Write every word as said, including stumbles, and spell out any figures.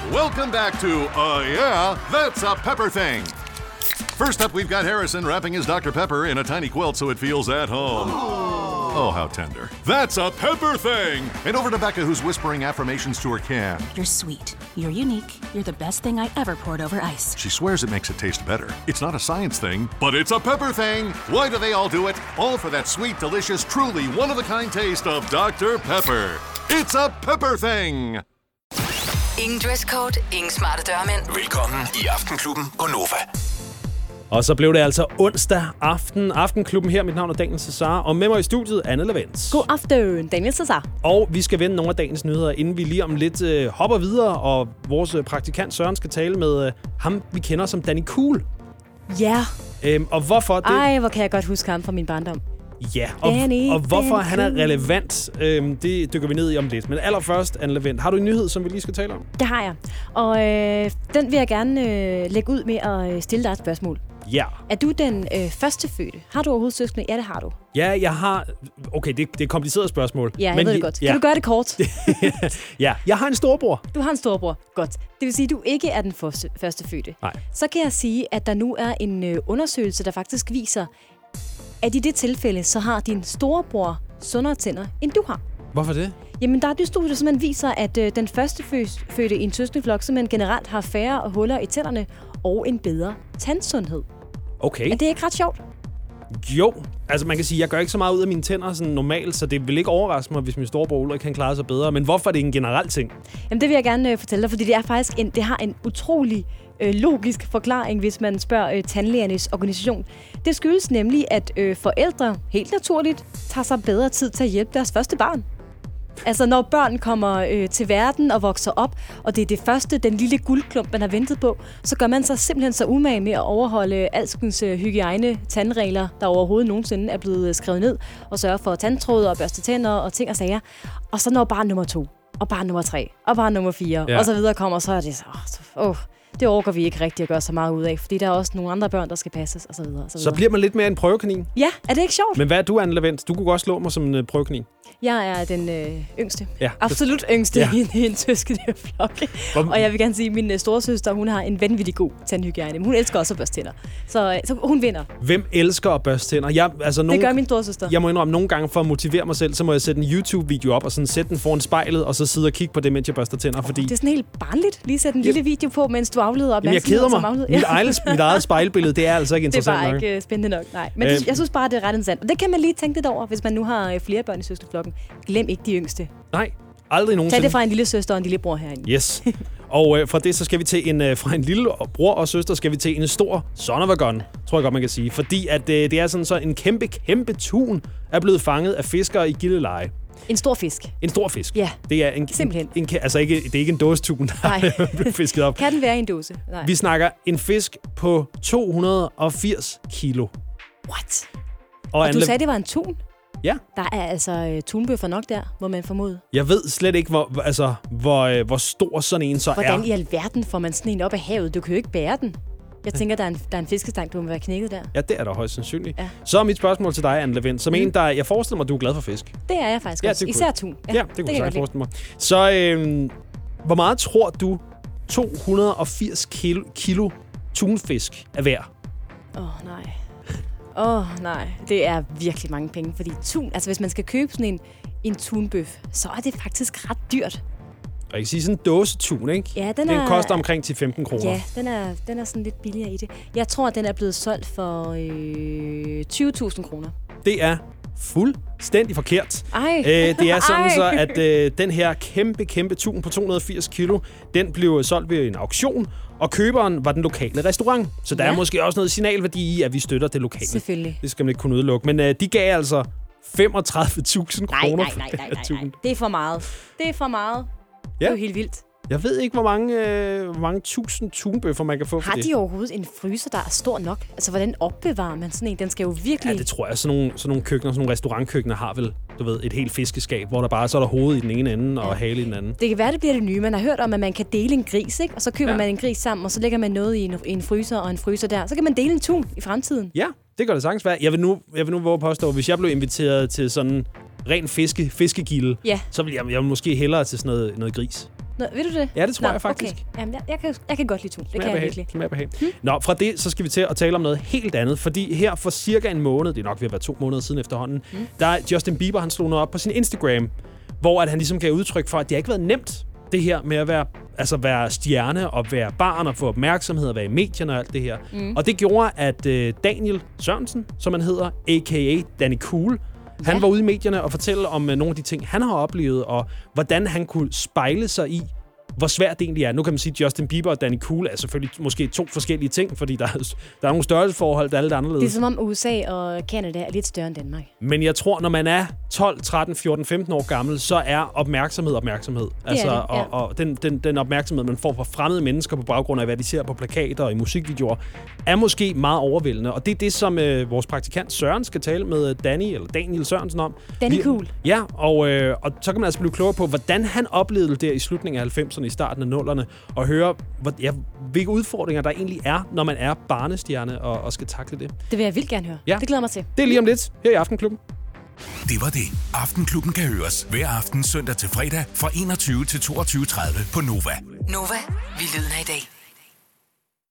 Welcome back to, uh, yeah, that's a pepper thing. First up, we've got Harrison wrapping his Doctor Pepper in a tiny quilt so it feels at home. Oh, how tender. That's a pepper thing! And over to Becca, who's whispering affirmations to her can. You're sweet. You're unique. You're the best thing I ever poured over ice. She swears it makes it taste better. It's not a science thing, but it's a pepper thing! Why do they all do it? All for that sweet, delicious, truly one-of-a-kind taste of Doctor Pepper. It's a pepper thing! Ingen dresscode, ingen smarte dørmænd. Velkommen i Aftenklubben på Nova. Og så blev det altså onsdag aften. Aftenklubben her. Mit navn er Daniel Cesar. Og med mig i studiet, Anne Lavens. God aften, Daniel Cesar. Og vi skal vende nogle af dagens nyheder, inden vi lige om lidt øh, hopper videre. Og vores øh, praktikant Søren skal tale med øh, ham, vi kender som Danny Cool. Ja. Øhm, og hvorfor det... Ej, hvor kan jeg godt huske ham fra min barndom. Ja, og, Danny, og hvorfor Danny han er Cool. relevant, øhm, det dykker vi ned i om lidt. Men allerførst, Anne Lavens, har du en nyhed, som vi lige skal tale om? Det har jeg. Og øh, den vil jeg gerne øh, lægge ud med at stille dig et spørgsmål. Ja. Er du den øh, første fødte? Har du overhovedet søskende? Ja, det har du. Ja, jeg har... Okay, det, det er et kompliceret spørgsmål. Ja, jeg men ved det je- godt. Ja. Kan du gøre det kort? Ja, jeg har en storbror. Du har en storbror. Godt. Det vil sige, at du ikke er den første, første fødte. Nej. Så kan jeg sige, at der nu er en øh, undersøgelse, der faktisk viser, at i det tilfælde, så har din storebror sundere tænder, end du har. Hvorfor det? Jamen, der er et studie, der simpelthen viser, at øh, den første fødte i en søskendeflok simpelthen generelt har færre huller i tænderne og en bedre tandsundhed. Okay. Er det ikke ret sjovt? Jo, altså man kan sige, jeg gør ikke så meget ud af mine tænder sådan normalt, så det vil ikke overraske mig, hvis min storebror Ulrik kan klare sig bedre. Men hvorfor er det en generel ting? Jamen, det vil jeg gerne øh, fortælle dig, fordi det er faktisk en, det har en utrolig øh, logisk forklaring, hvis man spørger øh, tandlægernes organisation. Det skyldes nemlig, at øh, forældre helt naturligt tager sig bedre tid til at hjælpe deres første barn. Altså, når børn kommer øh, til verden og vokser op, og det er det første, den lille guldklump, man har ventet på, så gør man sig simpelthen så umage med at overholde alskens øh, hygiejne, tandregler, der overhovedet nogensinde er blevet skrevet ned, og sørge for tandtråd og børste tænder og ting og sager. Og så når barn nummer to, og barn nummer tre, og barn nummer fire, ja. og så videre kommer, så er det så... Åh, det orker vi ikke rigtig at gøre så meget ud af, fordi der er også nogle andre børn, der skal passes, og så videre. Og så, videre. Så bliver man lidt mere en prøvekanin. Ja, er det ikke sjovt? Men hvad er du, Anne Lavens? Du kunne godt slå mig som en øh, prøvekanin. Jeg er den øh, yngste. Ja. Absolut yngste Ja. i en søskendeflok. Hvor- Og jeg vil gerne sige, at min øh, storesøster, hun har en vanvittig god tandhygiejne. Men hun elsker også at børste tænder. Så, øh, så hun vinder. Hvem elsker at børste tænder? Jeg, altså, nogle, Det gør min storesøster. Jeg må indrømme, nogle gange for at motivere mig selv, så må jeg sætte en YouTube-video op og sådan sætte den foran spejlet, og så sidde og kigge på det, mens jeg børster tænder. Fordi Det er sådan helt barnligt. Lige sætte en lille video på, mens du afleder jamen, jeg opmærksomhed. keder som mig. afleder. Mit, eget, mit eget spejlbillede, det er altså ikke Det er interessant bare nok. ikke øh, spændende nok. Nej. Men Øh. det, jeg synes bare, det er ret interessant. Og det kan man lige tænke lidt over, hvis man nu har øh, flere børn i søskendeflokken. Glem ikke de yngste. Nej, aldrig Tag nogensinde. det fra en lille søster og en lille bror herinde. Yes. Og øh, fra det, så skal vi til en, øh, fra en lille bror og søster, skal vi til en stor son of a gun, tror jeg godt, man kan sige. Fordi at, øh, det er sådan, så en kæmpe, kæmpe tun er blevet fanget af fiskere i Gilleleje. En stor fisk. En stor fisk. Ja, Det er en, simpelthen. En, en, altså ikke, det er ikke en dåsetun, der Nej. er blevet fisket op. Kan den være i en dåse? Nej. Vi snakker en fisk på to hundrede og firs kilo. What? Og, Og du Anne- sagde, det var en tun? Ja. Der er altså øh, tunbøffer nok der, må man formode. Jeg ved slet ikke, hvor, altså, hvor, øh, hvor stor sådan en så Hvordan er. i alverden får man sådan en op af havet? Du kan jo ikke bære den. Jeg tænker, der er en, der er en fiskestang, du må være knækket der. Ja, det er der højst sandsynligt. Ja. Så er mit spørgsmål til dig, Anne Lavens, som mm. en, der... Jeg forestiller mig, du er glad for fisk. Det er jeg faktisk Ja, også. det kunne- Især tun. Ja, ja det kunne kan jeg godt sagtens forestille mig. Så øh, hvor meget tror du to hundrede og firs kilo, kilo tunfisk er værd? Åh, oh, nej. Åh, oh, nej. Det er virkelig mange penge, fordi tun... Altså, hvis man skal købe sådan en, en tunbøf, så er det faktisk ret dyrt. Og jeg kan sige sådan en dåsetun, ikke? Ja, den Den er... koster omkring ti til femten kroner. Ja, den er, den er sådan lidt billigere i det. Jeg tror, at den er blevet solgt for øh, tyve tusind kroner. Det er fuldstændig forkert. Ej. Øh, det er sådan Ej. så, at øh, den her kæmpe, kæmpe tun på to hundrede og firs kilo, den blev solgt ved en auktion, og køberen var den lokale restaurant. Så der Ja. er måske også noget signalværdi i, at vi støtter det lokale. Selvfølgelig. Det skal man ikke kunne udelukke. Men øh, de gav altså femogtredive tusind Nej, kroner nej, for nej, den nej, her nej, tun. nej. Det er for meget. Det er for meget. Det er jo helt vildt. Jeg ved ikke, hvor mange, øh, hvor mange tusind tunbøffer man kan få for Har det. de overhovedet en fryser, der er stor nok? Altså, hvordan opbevarer man sådan en? Den skal jo virkelig... Ja, det tror jeg. Sådan nogle, sådan nogle køkkener, sådan nogle restaurantkøkkener har vel, du ved, et helt fiskeskab, hvor der bare så er der hoved i den ene ende og Ja. hale i den anden. Det kan være, det bliver det nye. Man har hørt om, at man kan dele en gris, ikke? Og så køber Ja. ja. man en gris sammen, og så lægger man noget i en, i en fryser og en fryser der. Så kan man dele en tun i fremtiden. Ja, det gør det sagtens være. Jeg vil nu, jeg vil nu våge at påstå, hvis jeg blev inviteret til sådan ren fiske, fiskegilde, Ja. så vil jeg, jeg vil måske hellere til sådan noget, noget gris. Nå, ved du det? Ja, det tror Nå, jeg faktisk. Okay. Jamen, jeg, jeg, kan, jeg kan godt lide tun. Det kan jeg virkelig. Smager behageligt. Hmm? Nå, fra det, så skal vi til at tale om noget helt andet. Fordi her for cirka en måned, det er nok ved at være to måneder siden efterhånden, hmm. der er Justin Bieber, han slog noget op på sin Instagram, hvor at han ligesom gav udtryk for, at det har ikke været nemt, det her med at være, altså være stjerne og være barn og få opmærksomhed og være i medierne og alt det her. Mm. Og det gjorde, at øh, Daniel Sørensen, som han hedder, a k a. Danny Cool, ja. han var ude i medierne og fortælle om øh, nogle af de ting, han har oplevet, og hvordan han kunne spejle sig i, hvor svært det egentlig er. Nu kan man sige, at Justin Bieber og Danny Cool er selvfølgelig måske to forskellige ting, fordi der er, der er nogle størrelsesforhold, der er lidt anderledes. Det er som om U S A og Canada er lidt større end Danmark. Men jeg tror, når man er tolv, tretten, fjorten, femten år gammel, så er opmærksomhed opmærksomhed. Altså, det, ja. Og, og den, den, den opmærksomhed, man får fra fremmede mennesker på baggrund af, hvad de ser på plakater og i musikvideoer, er måske meget overvældende. Og det er det, som øh, vores praktikant Søren skal tale med Danny, eller Daniel Sørensen om. Danny Cool. Ja, og, øh, og så kan man altså blive klogere på, hvordan han oplevede det der i slutningen af halvfemserne, i starten af nullerne, og høre, hvor, ja, hvilke udfordringer der egentlig er, når man er barnestjerne og, og skal takle det. Det vil jeg vildt gerne høre. Ja. Det glæder mig til. Det er lige om lidt her i Aftenklubben. Det var det. Aftenklubben kan høres hver aften søndag til fredag fra enogtyve til toogtyve tredive på Nova. Nova, vi lyder i dag.